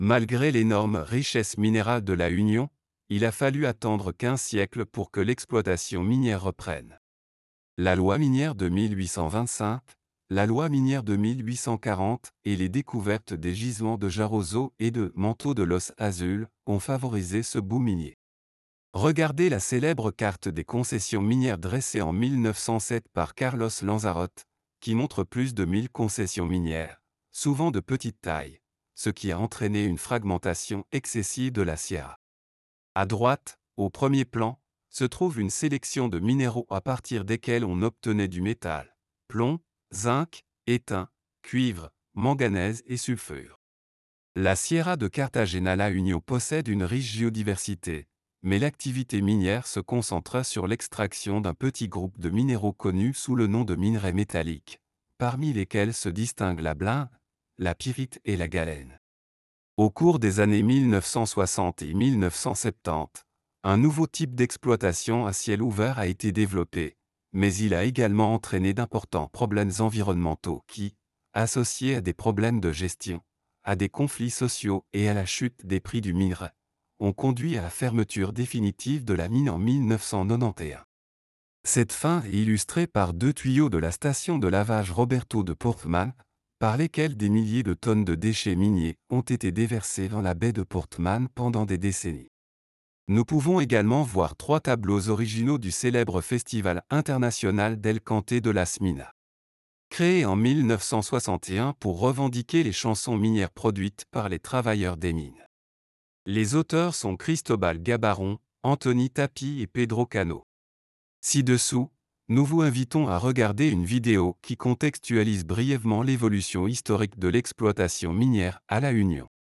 Malgré l'énorme richesse minérale de la Union, il a fallu attendre 15 siècles pour que l'exploitation minière reprenne. La loi minière de 1825, la loi minière de 1840 et les découvertes des gisements de Jaroso et de Manteau de Los Azules ont favorisé ce boom minier. Regardez la célèbre carte des concessions minières dressée en 1907 par Carlos Lanzarote, qui montre plus de 1000 concessions minières, souvent de petite taille, ce qui a entraîné une fragmentation excessive de la Sierra. À droite, au premier plan, se trouve une sélection de minéraux à partir desquels on obtenait du métal, plomb, zinc, étain, cuivre, manganèse et sulfure. La Sierra de Cartagena-La Unión possède une riche géodiversité, mais l'activité minière se concentra sur l'extraction d'un petit groupe de minéraux connus sous le nom de minerais métalliques, parmi lesquels se distinguent la blinde, la pyrite et la galène. Au cours des années 1960 et 1970, un nouveau type d'exploitation à ciel ouvert a été développé, mais il a également entraîné d'importants problèmes environnementaux qui, associés à des problèmes de gestion, à des conflits sociaux et à la chute des prix du minerai, ont conduit à la fermeture définitive de la mine en 1991. Cette fin est illustrée par deux tuyaux de la station de lavage Roberto de Portman, par lesquels des milliers de tonnes de déchets miniers ont été déversés dans la baie de Portman pendant des décennies. Nous pouvons également voir trois tableaux originaux du célèbre Festival international del Cante de las Minas. Créé en 1961 pour revendiquer les chansons minières produites par les travailleurs des mines. Les auteurs sont Cristobal Gabaron, Anthony Tapi et Pedro Cano. Ci-dessous, nous vous invitons à regarder une vidéo qui contextualise brièvement l'évolution historique de l'exploitation minière à La Unión.